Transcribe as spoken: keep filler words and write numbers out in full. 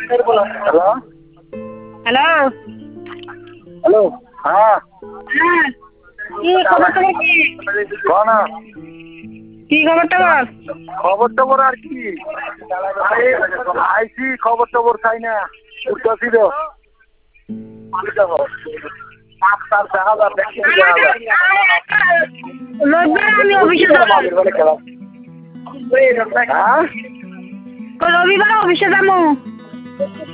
hello hello hello হ্যাঁ হ্যাঁ কি খবর তোমার কি কোন কি খবর তোমার খবর টবর আর কি আইসি খবর টবর চাই না উঠতেছি তো রবিবার আমি অফিসে যাবো হ্যাঁ রবিবার অফিসে যাবো